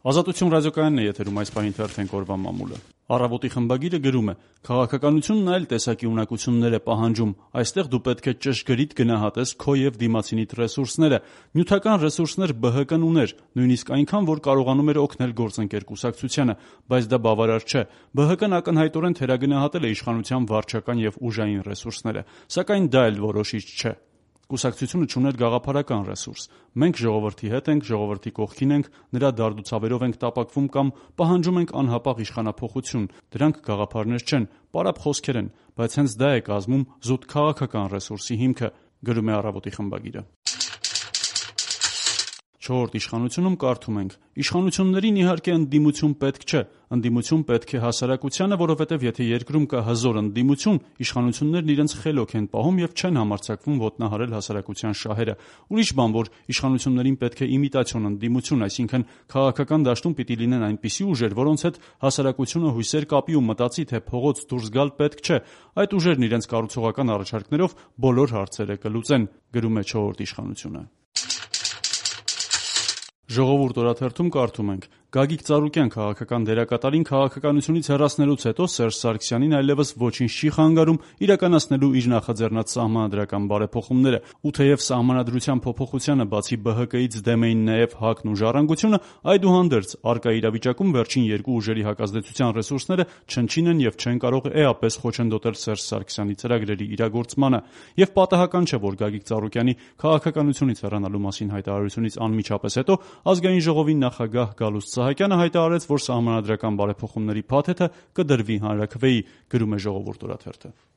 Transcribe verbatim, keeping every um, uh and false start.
Ազատություն ռադիոկայանն է եթերում այս պահին թերթենք օրվա մամուլը։ Առավոտի խմբագիրը գրում է. քաղաքականությունն այլ տեսակի ունակություններ է պահանջում, այստեղ դու պետք է ճշգրիտ գնահատես քո եւ դիմացինիդ ռեսուրսները։ Նյութական ռեսուրսներ Բ Հ Կն ուներ, նույնիսկ այնքան, որ կարողանում էր օգնել գործընկեր կուսակցությանը, բայց դա բավարար չէ։ Բ Հ Կն ակնհայտորեն թերագնահատել է իշխանության վարչական եւ ուժային ռեսուրսները, սակայն դա էլ որոշիչ չէ։ Կուսակցությունը չուներ գաղափարական ռեսուրս։ Մենք ժողովրդի հետ ենք, ժողովրդի կողքին ենք, նրա դարդուցավերով ենք տապակվում կամ պահանջում ենք անհապաղ իշխանափոխություն։ Դրանք գաղափարներ չեն, պարապ խոսքեր են, բայց հենց դա է կազմում զուտ քաղաքական ռեսուրսի հիմքը, գրում է Առավոտի խմբագիրը։ Չորրորդ իշխանությունում կարդում ենք. իշխանություններին իհարկե ընդդիմություն պետք չէ, ընդդիմություն պետք է հասարակությանը, որովհետև եթե երկրում կա հզոր ընդդիմություն, իշխանություններն իրենց խելոք են պահում եւ չեն համարձակվում ոտնահարել հասարակության շահերը։ Ուրիշ բան, որ իշխանություններին պետք է իմիտացիոն ընդդիմություն, այսինքն քաղաքական դաշտում պիտի լինեն այնպիսի ուժեր, որոնց հետ հասարակությունը հույսեր կապի ու մտածի, թե փողոց դուրս գալ պետք չէ։ Այդ ուժերն իրենց կառուցողական առաջարկներով բոլոր հարցերը կլուծեն, գրում է չորրորդ իշխանությունը։ Ժողովուրդ օրաթերթում կարդում ենք. Գագիկ Ծառուկյան քաղաքական դերակատարին քաղաքականությունից հեռացնելուց հետո Սերժ Սարգսյանին այլևս ոչինչ չի խանգարում իրականացնելու իր նախաձեռնած սահմանադրական բարեփոխումները, ու թեև սահմանադրության փոփոխությանը բացի Բ Հ Կից դեմ էին նաև Հ Ա Կն ու Ժառանգությունը, այդուհանդերձ առկա իրավիճակում վերջին երկու ուժերի հակազդեցության ռեսուրսները չնչին են եւ չեն կարող էապես խոչընդոտել Սերժ Սարգսյանի ծրագրերի իրագործմանը։ Եվ պատահական չէ, որ Գագիկ Ծառուկյանի քաղաքականությունից հեռանալու մասին հայտարարությունից անմիջապես հետո Ազգային ժողովի նախագահ Գալուստ Սահակյանը հայտարարեց, որ սահմանադրական բարեփոխումների փաթեթը կդրվի հանրաքվեի, գրում է Ժողովուրդ օրաթերթը։